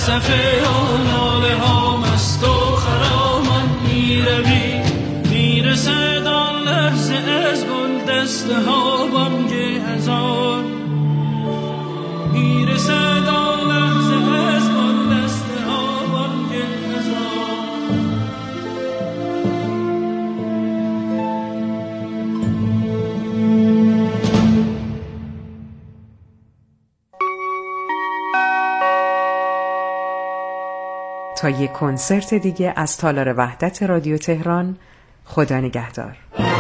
صفه ها ناله ها مست و خرامان میروی، میرسد آن لحظه از گل دسته ها بانگ اذان، میرسد آن لحظه از گل دسته ها بانگ اذان. تا یک کنسرت دیگه از تالار وحدت رادیو تهران، خدا نگهدار.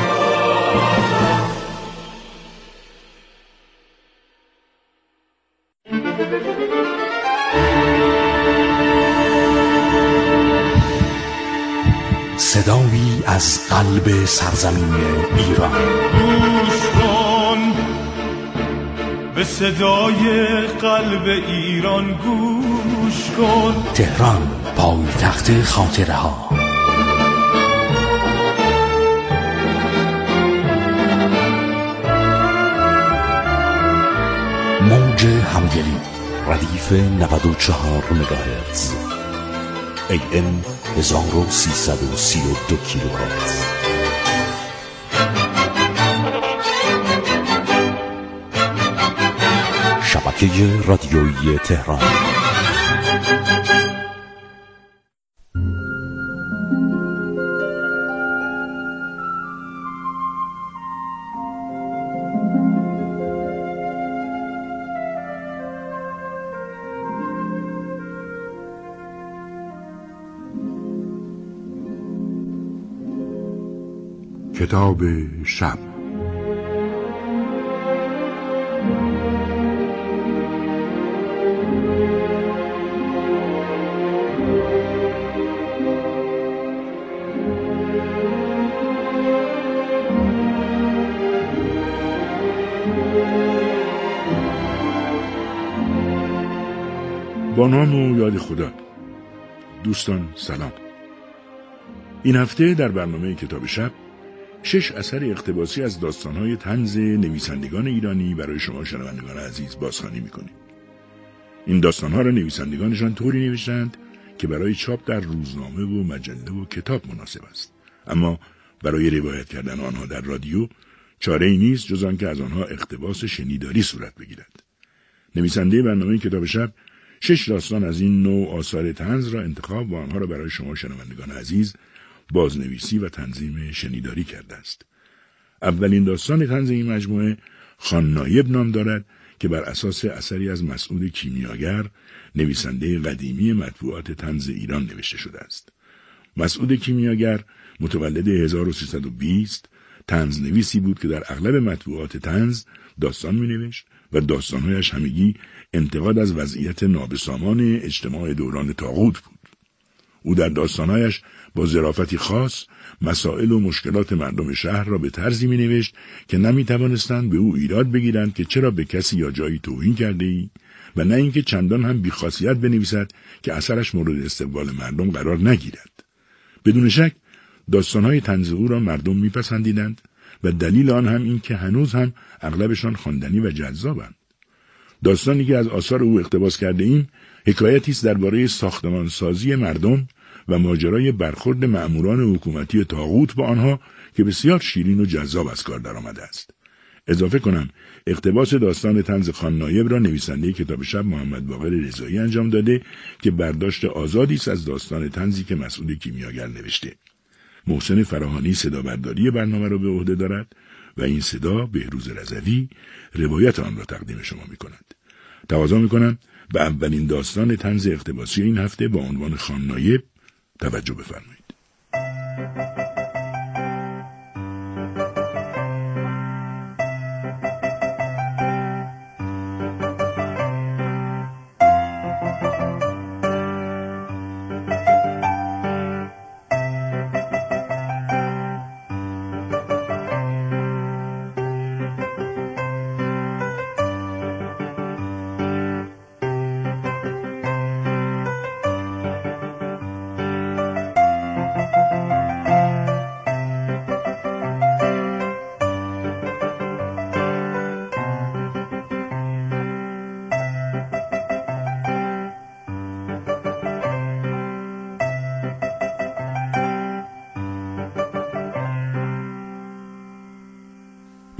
صدایی از قلب سرزمین ایران. گوش کن به صدای قلب ایران، گوش کن. تهران، پایتخت خاطره ها. موج همدلی، ردیف 94 مگاهرتز، AM 1332 کیلوهرتز. شبکه رادیویی تهران. کتاب شب. با نام و یاد خدا. دوستان سلام. این هفته در برنامه کتاب شب 6 اثر اقتباسی از داستان‌های طنز نویسندگان ایرانی برای شما شنوندگان عزیز بازخوانی می‌کنیم. این داستان‌ها را نویسندگانشان طوری نوشتند که برای چاپ در روزنامه و مجله و کتاب مناسب است، اما برای روایت کردن آنها در رادیو چاره‌ای نیست جز آنکه از آنها اقتباس شنیداری صورت بگیرد. نویسنده برنامه کتاب شب 6 داستان از این نوع آثار طنز را انتخاب و آنها را برای شما شنوندگان عزیز بازنویسی و تنظیم شنیداری کرده است. اولین داستان طنز این مجموعه خان نایب نام دارد که بر اساس اثری از مسعود کیمیاگر، نویسنده قدیمی مطبوعات طنز ایران نوشته شده است. مسعود کیمیاگر متولد 1320 طنز نویسی بود که در اغلب مطبوعات طنز داستان می‌نوشت و داستان‌هایش همگی انتقاد از وضعیت نابسامان اجتماع دوران طاغوت بود. او در داستان‌هایش با ظرافتی خاص مسائل و مشکلات مردم شهر را به طرزی می‌نوشت که نمی‌توانستند به او ایراد بگیرند که چرا به کسی یا جایی توهین کرده‌ای و نه اینکه چندان هم بی‌خاصیت بنویسد که اثرش مورد استقبال مردم قرار نگیرد. بدون شک داستان‌های طنز او را مردم می‌پسندیدند و دلیل آن هم این که هنوز هم اغلبشان خواندنی و جذابند. داستانی که از آثار او اقتباس کرده ایم حکایتی است درباره ساختمانسازی مردم و ماجرای برخورد مأموران حکومتی طاغوت با آنها که بسیار شیرین و جذاب از کار درآمده است. اضافه کنم اقتباس داستان طنز خان نایب را نویسنده کتاب شب محمد باقر رضایی انجام داده که برداشت آزادی است از داستان طنزی که مسعود کیمیاگر نوشته. محسن فراهانی صدا برداری برنامه را به عهده دارد و این صدا بهروز رضوی روایت آن را تقدیم شما می‌کند. تقاضا می‌کنم به اولین داستان طنز اقتباسی این هفته با عنوان خان نایب توجه بفرمایید.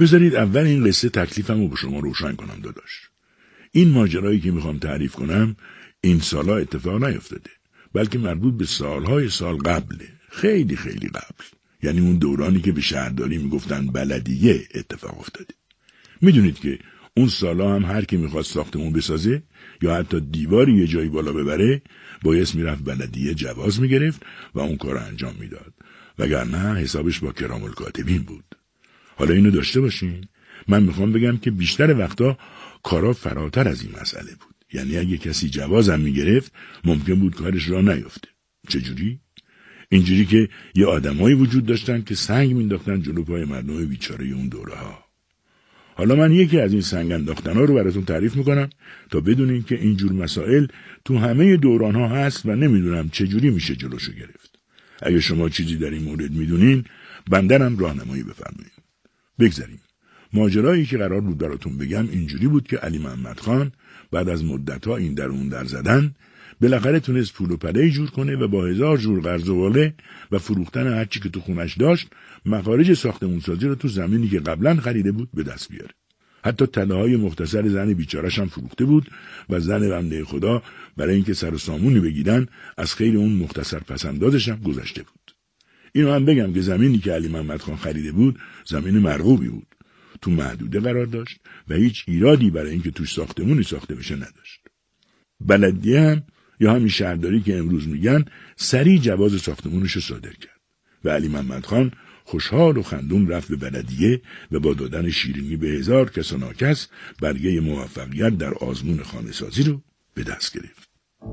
بذارید اول این قصه تکلیفمو به شما روشن کنم داداش. این ماجرایی که میخوام تعریف کنم این سالا اتفاق نیفتاده، بلکه مربوط به سالهای سال قبله، خیلی خیلی قبل. یعنی اون دورانی که به شهرداری میگفتن بلدیه اتفاق افتاده. میدونید که اون سالا هم هر کی میخواست ساختمون بسازه یا حتی دیواری یه جایی بالا ببره بایست میرفت بلدیه جواز میگرفت و اون کار انجام میداد، وگرنه حسابش با کرام الکاتبین بود. حالا اینو داشته باشین، من میخوام بگم که بیشتر وقتا کارا فراتر از این مسئله بود. یعنی اگه کسی جوازم میگرفت ممکن بود کارش راه نیفته. چجوری؟ اینجوری که یه آدمایی وجود داشتن که سنگ مینداختن جلو پای مردم بیچاره اون دوره ها. حالا من یکی از این سنگ انداختن ها رو براتون تعریف میکنم تا بدونین که اینجور مسائل تو همه دوران ها هست و نمیدونم چجوری میشه جلوشو گرفت. اگه شما چیزی در این مورد میدونین بندرم راهنمایی بفرمایید. بگذاریم. ماجرایی که قرار بود براتون بگم اینجوری بود که علی محمد خان بعد از مدت‌ها این در اون در زدن بالاخره تونست پول و پله‌ای جور کنه و با 1000 جور قرض و واله و فروختن هر چی که تو خونش داشت مخارج ساختمونسازی رو تو زمینی که قبلا خریده بود به دست بیاره. حتی تله‌های مختصر زن بیچاره‌ش هم فروخته بود و زن بنده خدا برای اینکه سر و سامونی بگیرن از خیر اون مختصر پسندازش هم گذشته بود. اینو هم بگم که زمینی که علی محمد خان خریده بود زمین مرغوبی بود. تو محدوده قرار داشت و هیچ ایرادی برای اینکه توش ساختمونی ساخته بشه نداشت. بلدیه هم یا همین شهرداری که امروز میگن سریع جواز ساختمونش رو صادر کرد و علی محمد خان خوشحال و خندون رفت به بلدیه و با دادن شیرینی به 1000 کس و ناکس برگه موفقیت در آزمون خانه سازی رو به دست گرفت.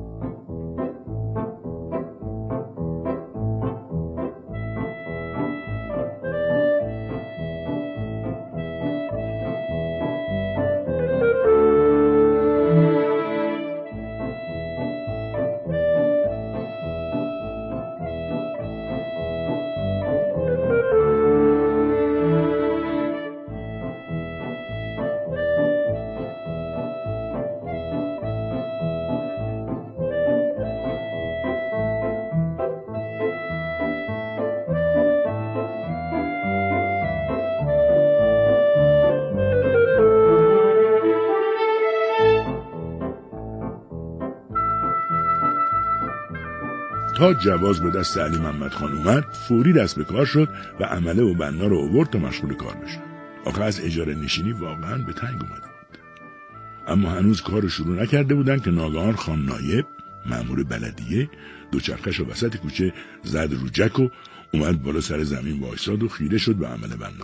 تا جواز به دست علی محمد خان اومد فوری دست به کار شد و عمله و بنا رو آورد تا مشغول کار بشه. آخه از اجاره نشینی واقعا به تنگ اومده بود. اما هنوز کار رو شروع نکرده بودن که ناگهان خان نایب مأمور بلدیه دوچرخه‌شو وسط کوچه زد رو جک و اومد بالا سر زمین وایساد و خیره شد به عمل بنا.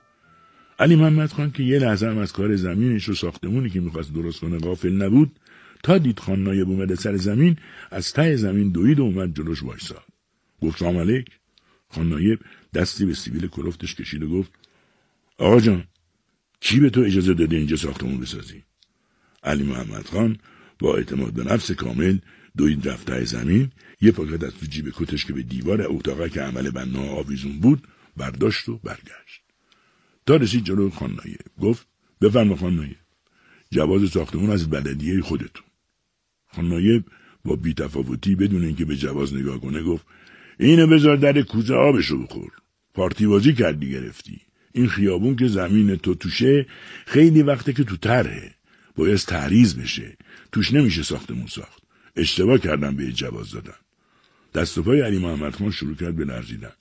علی محمد خان که یه لحظه هم از کار زمینش و ساختمونی که می‌خواست درست کنه غافل نبود، تا دید خان نایب اومده سر زمین از ته زمین دوید و اومد جلوش وایساد. گفت سلام علیک. خان نایب دستی به سیبیل کلفتش کشید و گفت آقا جان کی به تو اجازه داده اینجا ساختمون بسازی؟ علی محمد خان با اعتماد به نفس کامل دوید رفت ته زمین، یه پاکت از تو جیب کتش که به دیوار اتاقه که عمل بنا آویزون بود برداشت و برگشت. تا رسید جلو خان نایب گفت بفرما خان نایب، جواز ساختمون از بلدیه خودتون. خان نایب با بی‌تفاوتی بدون اینکه به جواز نگاه کنه گفت اینو بذار در کوزه آبشو بخور. پارتی بازی کردی گرفتی. این خیابون که زمین تو توشه خیلی وقته که تو طرحه. باید تعریض بشه. توش نمیشه ساختمون ساخت. اشتباه کردن به جواز دادن. دست و پای علی محمد خان شروع کرد به لرزیدن.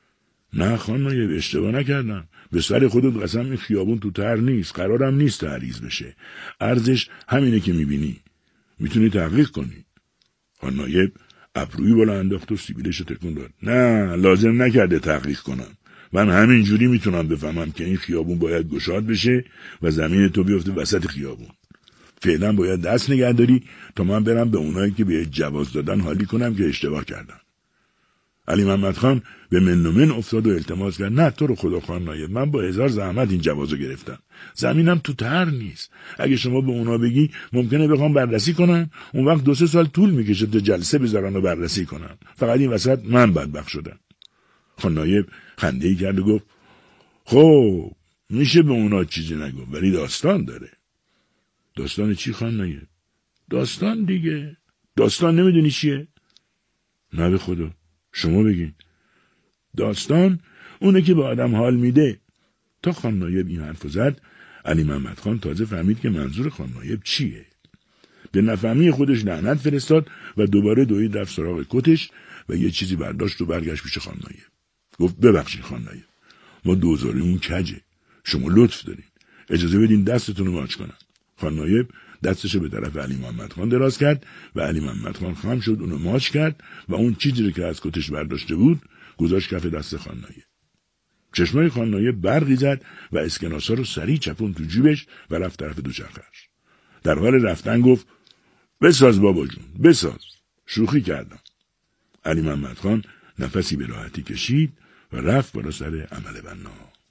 نه خان نایب اشتباه نکردم. به سر خودت قسم این خیابون تو طرح نیست. قرارم نیست تعریض بشه. ارزش همینه که میبینی. میتونی تحقیق کنی. خان نایب ابرویی بالا انداخت و سیبیلش تکون داد. نه لازم نکرده تحقیق کنم. من همین جوری میتونم بفهمم که این خیابون باید گشاد بشه و زمین تو بیفته وسط خیابون. فعلا باید دست نگه داری تا من برم به اونایی که به جواز دادن حالی کنم که اشتباه کردن. علی محمد خان به من و من افتاد و التماس کرد. نه تو رو خدا خان نایب، من با 1000 زحمت این جوازو گرفتم. زمینم تو طرح نیست. اگه شما به اونا بگی ممکنه بخوام بررسی کنن، اون وقت 2-3 سال طول میکشه تا جلسه بذارن و بررسی کنن. فقط این وسط من بدبخت شدم. خان نایب خنده‌ای کرد و گفت خب میشه به اونا چیزی نگو، ولی داستان داره. داستان چی خان نایب؟ داستان دیگه. داستان نمیدونی چیه؟ نه به خدا شما بگین. داستان اونه که به آدم حال میده. تا خان نایب این حرفو زد، علی محمد خان تازه فهمید که منظور خان نایب چیه. به نفهمی خودش لعنت فرستاد و دوباره دوید رفت سراغ کتش و یه چیزی برداشت و برگشت پیش خان نایب. گفت ببخشید خان نایب، ما دوزاریمون کجه، شما لطف دارین، اجازه بدین دستتون رو ماچ کنم. خان نایب دستشو به طرف علی محمد خان دراز کرد و علی محمد خان خم شد، اونو ماچ کرد و اون چیزی رو که از کتش برداشته بود گذاشت کف دست خان نایب. چشمای خان نایب برقی زد و اسکناسا رو سریع چپون تو جیبش و رفت طرف دوچرخه‌اش. در حال رفتن گفت بساز بابا جون، بساز، شوخی کردم. علی محمد خان نفسی به راحتی کشید و رفت بالا سر عمل بنا.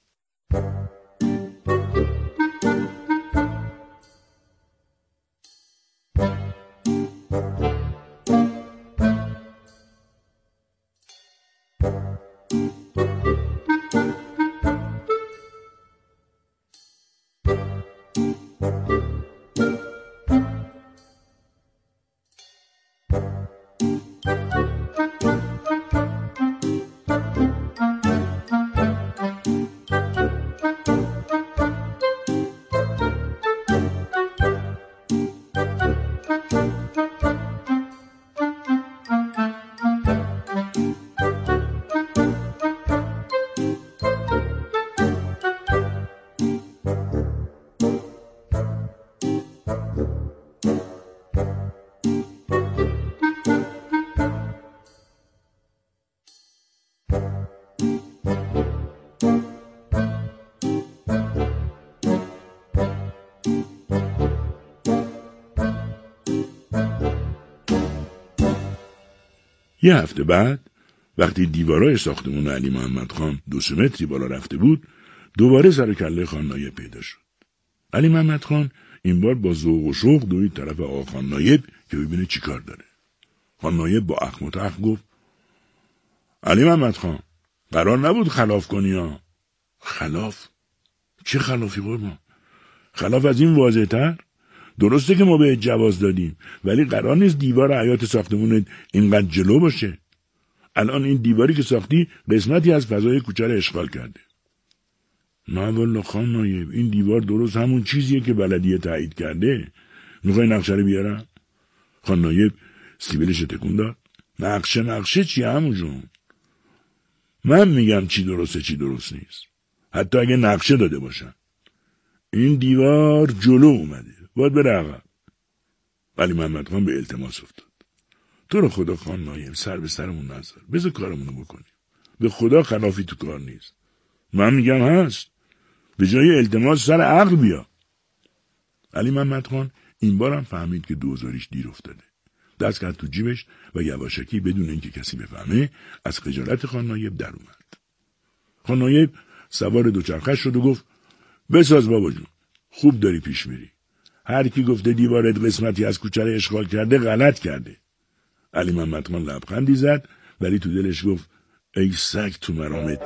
یه هفته بعد وقتی دیوارای ساختمون علی محمد خان 2 متری بالا رفته بود، دوباره سر و کله خان نایب پیدا شد. علی محمد خان این بار با ذوق و شوق دوید طرف آقا خان نایب که ببینه چی کار داره. خان نایب با اخم و تخم گفت علی محمد خان، قرار نبود خلاف کنی ها. خلاف؟ چه خلافی قربان؟ خلاف از این واضح تر؟ درسته که ما به جواز دادیم، ولی قرار نیست دیوار حیاط ساختمون اینقدر جلو باشه. الان این دیواری که ساختی قسمتی از فضای کوچه رو اشغال کرده. نه والله خان نایب، این دیوار درست همون چیزیه که بلدیه تایید کرده. میخوای نقشه رو بیارم؟ خان نایب سیبیلش تکون داد. نقشه چیه عمو جون؟ من میگم چی درسته چی درست نیست، حتی اگه نقشه داده باشن. این دیوار جلو اومده، باید بره عقب. علی محمد خان به التماس افتاد. تو رو خدا خان نایب، سر به سرمون نذار، بذار کارمونو بکنیم. به خدا خلافی تو کار نیست. من میگم هست، به جای التماس سر عقل بیا. علی محمد خان این بارم فهمید که دوزاریش دیر افتاده. دست کرد تو جیبش و یواشکی بدون اینکه کسی بفهمه از خجالت خان نایب در اومد. خان نایب سوار دوچرخه شد و گفت بساز بابا جون، خوب داری پیش میری. هر کی گفته دیوارت قسمتی از کوچه رو اشغال کرده غلط کرده. علی محمد خان لبخندی زد ولی تو دلش گفت ای سگ تو مرامت.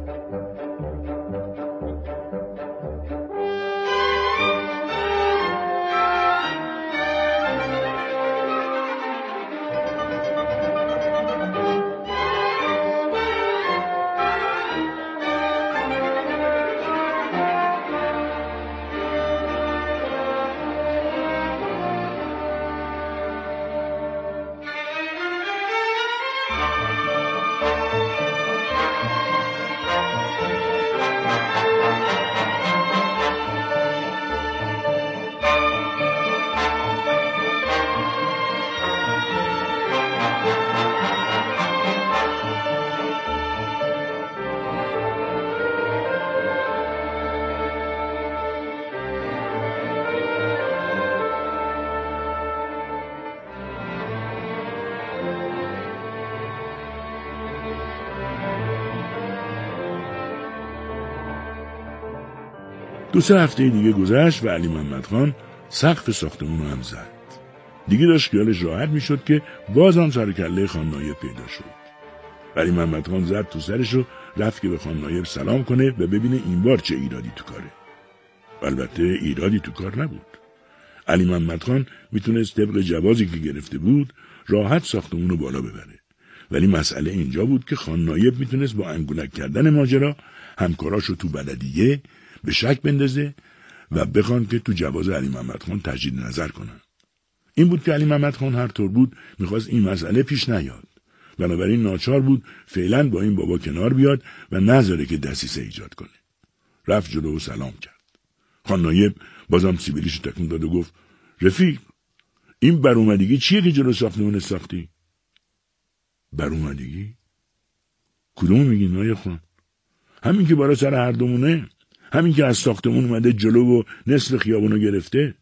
دو سه هفته دیگه گذشت و علی محمد خان سقف ساختمون رو هم زد. دیگه داشت خیالش راحت میشد که بازم سر کله خان نایب پیدا شد. علی محمد خان زد تو سرش و رفت که به خان نایب سلام کنه و ببینه این بار چه ایرادی تو کاره. البته ایرادی تو کار نبود. علی محمد خان میتونست طبق جوازی که گرفته بود راحت ساختمون رو بالا ببره. ولی مسئله اینجا بود که خان نایب میتونست با انگولک کردن ماجرا همکاراشو تو بلدیه به شک بندازه و بخوان که تو جواز علی محمد خان تجدید نظر کنن. این بود که علی محمد خان هر طور بود میخواست این مسئله پیش نیاد. بنابراین ناچار بود فعلا با این بابا کنار بیاد و نذاره که دسیسه ایجاد کنه. رفت جلو و سلام کرد. خان نایب بازم سیبیلیشو تکون داد و گفت رفیق این برومدگی چیه که جلو ساختمون ساختی؟ برومدگی؟ کدوم میگی نایب خان؟ همین که بالا سر هر دومونه، همین که از ساختمون اومده جلو و نصف خیابونو گرفته.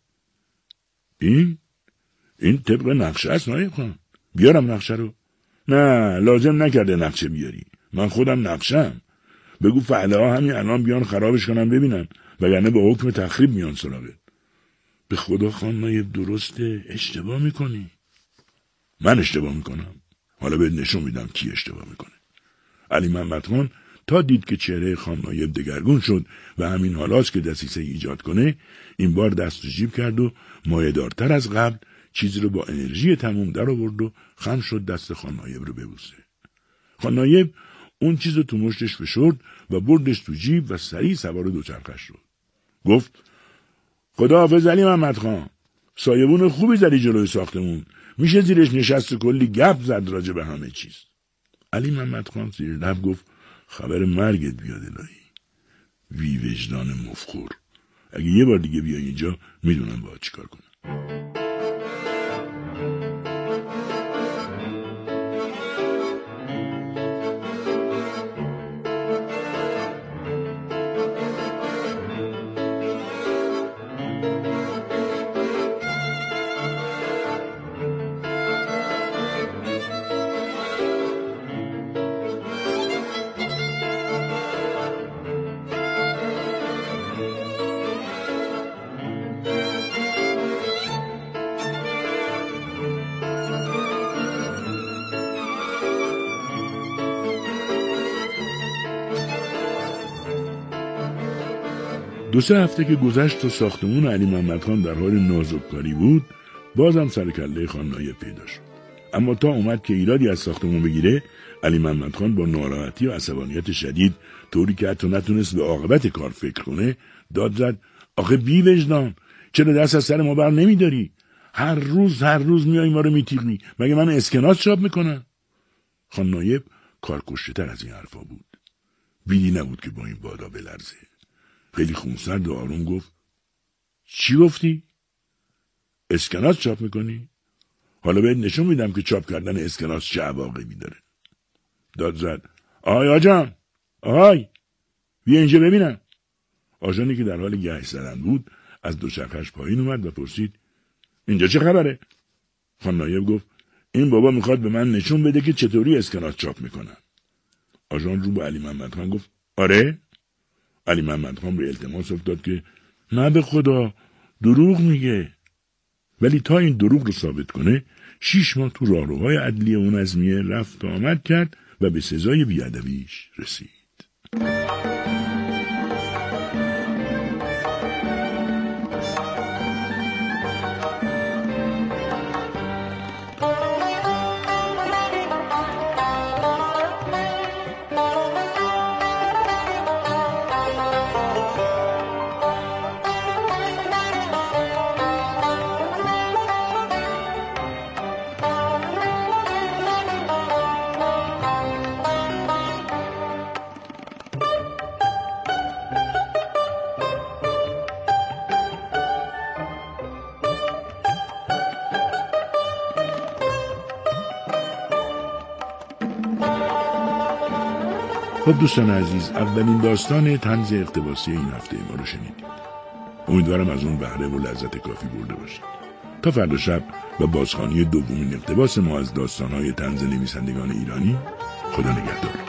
این طبق نقشه است نایب خان. بیارم نقشه رو؟ نه لازم نکرده نقشه بیاری، من خودم نقشه‌ام. بگو فعله ها همین الان بیان خرابش کنم ببینم، وگرنه با حکم تخریب میان سراغت. به خدا خان نایب درسته، اشتباه میکنی. من اشتباه میکنم؟ حالا بهت نشون میدم کی اشتباه میکنه. علی محمد خان تا دید که چهره خان نایب دگرگون شد و همین حالاست که دسیسه ایجاد کنه، این بار دست جیب کرد و مایه‌دارتر از قبل چیزی رو با انرژی تموم در آورد و خم شد دست خان نایب رو ببوسه. خان نایب اون چیز رو تو مشتش فشرد و بردش تو جیب و سریع سوار دوچرخش شد. گفت خداحافظ علی محمد خان، سایبون خوبی زدی جلوی ساختمون، میشه زیرش نشست و کلی گپ زد راجع به همه چیز. علی محمد خان زیر لب گفت خبر مرگت بیاد الهی. وی وجدان مفخور، اگه یه بار دیگه بیای اینجا میدونم باید چیکار کنم. دو سه هفته که گذشت و ساختمون علی محمد خان در حال نازک‌کاری بود، بازم سر کله خان نایب پیدا شد. اما تا اومد که ایرادی از ساختمون بگیره، علی محمد خان با ناراحتی و عصبانیت شدید، طوری که حتی نتونست به عاقبت کار فکر کنه، داد زد آخه بی وجدان، چرا دست از سر ما بر نمیداری؟ هر روز میای ما رو میتیغی، مگه من اسکناس چاپ میکنم؟ خان نایب کارکشته‌تر از این حرفا بود. بیدی نبود که با این بادا بلرزه. خیلی خونسرد و آروم گفت چی گفتی؟ اسکناس چاپ میکنی؟ حالا بهت نشون میدم که چاپ کردن اسکناس چه عواقبی داره. داد زد آهای آجان، آهای بیا اینجا ببینم. آجانی که در حال گشت زدن بود از دوچرخش پایین اومد و پرسید اینجا چه خبره؟ خان نایب گفت این بابا میخواد به من نشون بده که چطوری اسکناس چاپ میکنن. آجان رو به علی محمد خان گفت آره؟ علی محمد خان به التماس افتاد که نه به خدا دروغ میگه. ولی تا این دروغ رو ثابت کنه 6 ماه تو راهروهای عدلیه و نظمیه رفت و آمد کرد و به سزای بیادبیش رسید. خب دوستان عزیز، اولین داستان طنز اقتباسی این هفته ما رو شنیدید. امیدوارم از اون بهره و لذت کافی برده باشید. تا فردا شب و بازخوانی دومین اقتباس ما از داستان‌های طنز نویسندگان ایرانی، خدا نگهدار.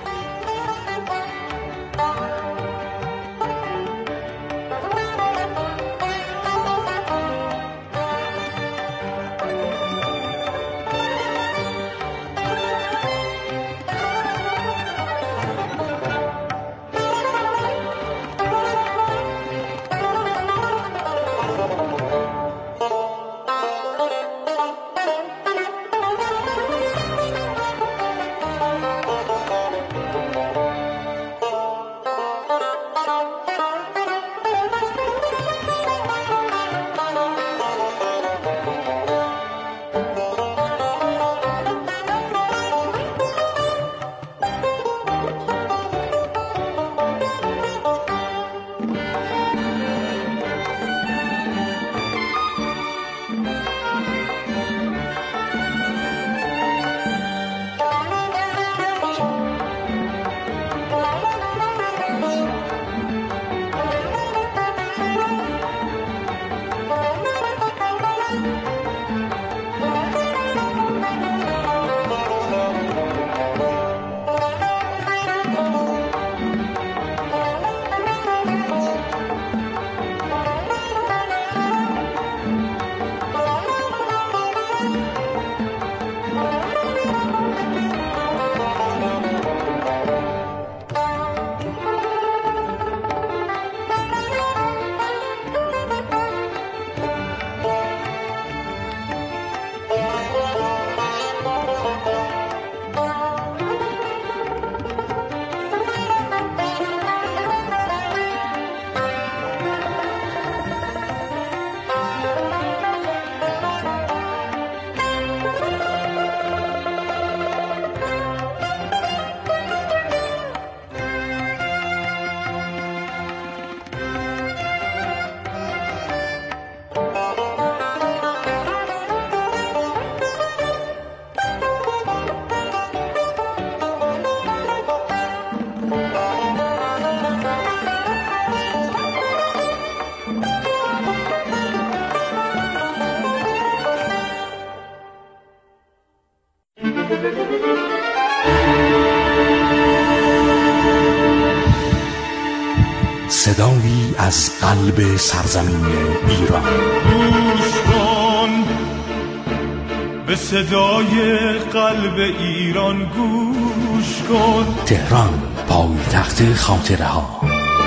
صدایی از قلب سرزمین ایران. گوش کن به صدای قلب ایران، گوش کن. تهران، پایتخت خاطره ها.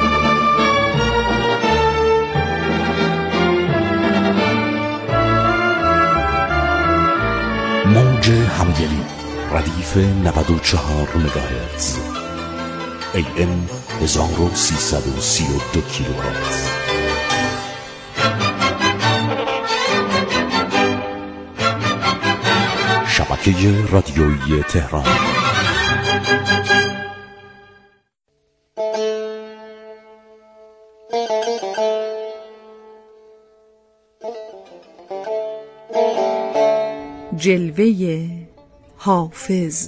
موج همدلی، ردیف 94 مگاهرتز، AM 1332 کیلوهرتز. شبکه رادیویی تهران. جلوه حافظ.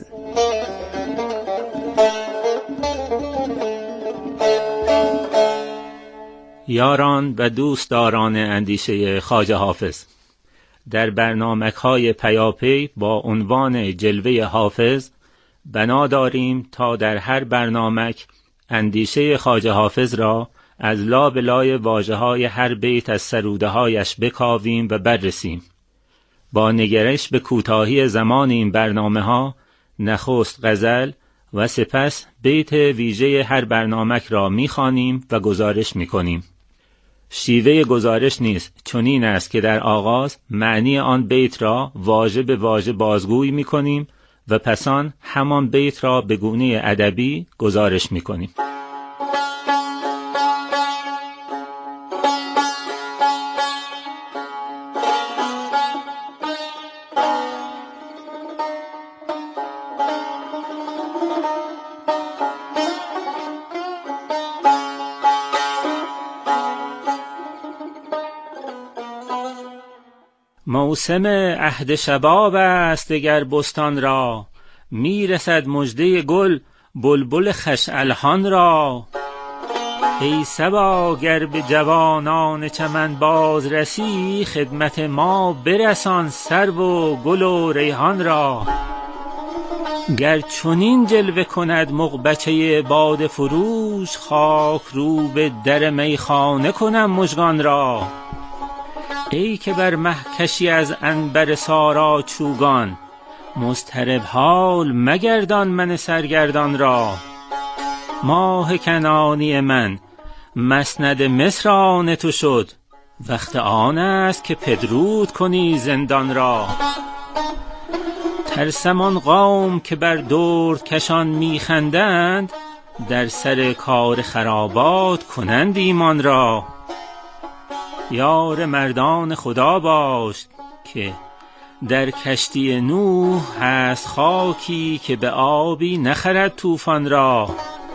یاران و دوستداران اندیشه خواجه حافظ، در برنامه‌های پیاپی با عنوان جلوه حافظ بنا داریم تا در هر برنامک اندیشه خواجه حافظ را از لابلای واژه‌های هر بیت از سروده‌هایش بکاویم و بررسیم. با نگرش به کوتاهی زمان این برنامه‌ها نخست غزل و سپس بیت ویژه هر برنامک را می‌خوانیم و گزارش می‌کنیم. شیوه گزارش نیز چنین است که در آغاز معنی آن بیت را واژه به واژه بازگویی می‌کنیم و پس آن همان بیت را به گونه ادبی گزارش می‌کنیم. موسم عهد شباب است دگر بستان را، میرسد مژده گل بلبل خوش الحان را. ای صبا گر به جوانان چمن باز رسی، خدمت ما برسان سرو و گل و ریحان را. گر چنین جلوه کند مغبچه باده فروش، خاک رو به در میخانه کنم مژگان را. ای که بر مه کشی از عنبر سارا چوگان، مضطرب حال مگردان من سرگردان را. ماه کنعانی من مسند مصر آن تو شد، وقت آن است که پدرود کنی زندان را. ترسم آن قوم که بر درد کشان میخندند، در سر کار خرابات کنند ایمان را. یار مردان خدا باش که در کشتی نوح هست خاکی، که به آبی نخرد طوفان را.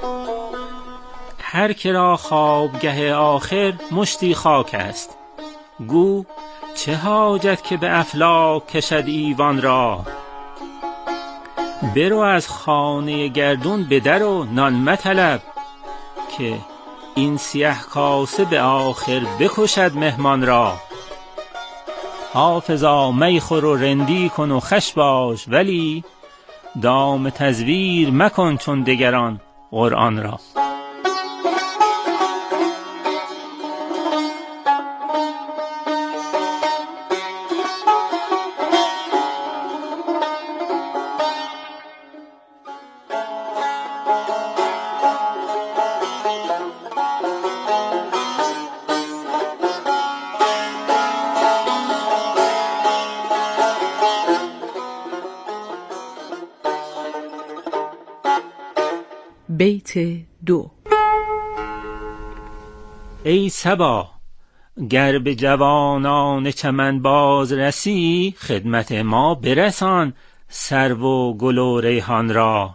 هر که را خوابگه آخر مشتی خاک است، گو چه حاجت که به افلاک کشد ایوان را. برو از خانه گردون به در و نان مطلب، که این سیه کاسه به آخر بکشد مهمان را. حافظا می خور و رندی کن و خوش باش، ولی دام تزویر مکن چون دگران قرآن را. بیت 2. ای صبا گر به جوانان چمن باز رسی، خدمت ما برسان سرو و گل و ریحان را.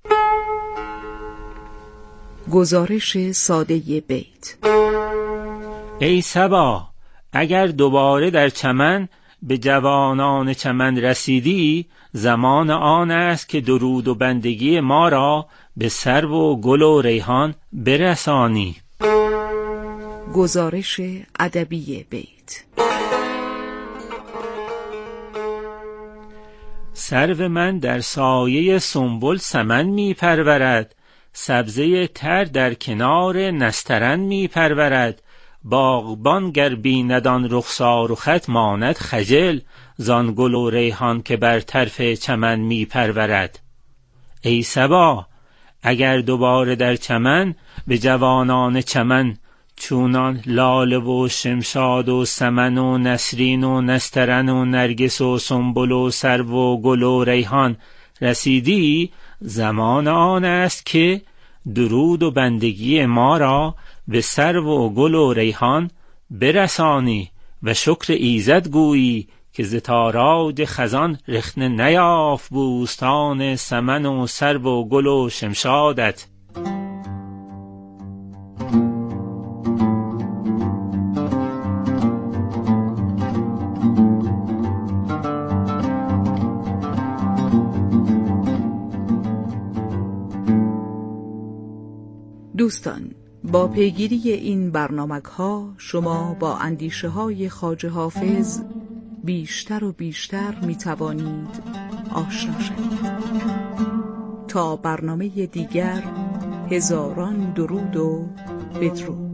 گزارش ساده بیت. ای صبا اگر دوباره در چمن به جوانان چمن رسیدی، زمان آن است که درود و بندگی ما را به سرو و گل و ریحان برسانی. گزارش ادبی بیت. سرو من در سایه سنبل سمن می پرورد، سبزه تر در کنار نسترن می پرورد. باغبان گر بیند آن رخسار و خط، ماند خجل زان گل و ریحان که بر طرف چمن می پرورد. ای صبا اگر دوباره در چمن، به جوانان چمن چونان لاله و شمشاد و سمن و نسرین و نسترن و نرگس و سنبل و سرو و گل و ریحان رسیدی، زمان آن است که درود و بندگی ما را به سرو و گل و ریحان برسانی و شکر ایزد گویی که ز تاراج خزان رخنه نیافت بوستان سمن و سرو و گل و شمشادت. دوستان، با پیگیری این برنامه‌ها شما با اندیشه‌های خواجه حافظ بیشتر و بیشتر می‌توانید آشنا شوید. تا برنامه دیگر، هزاران درود و بدرود.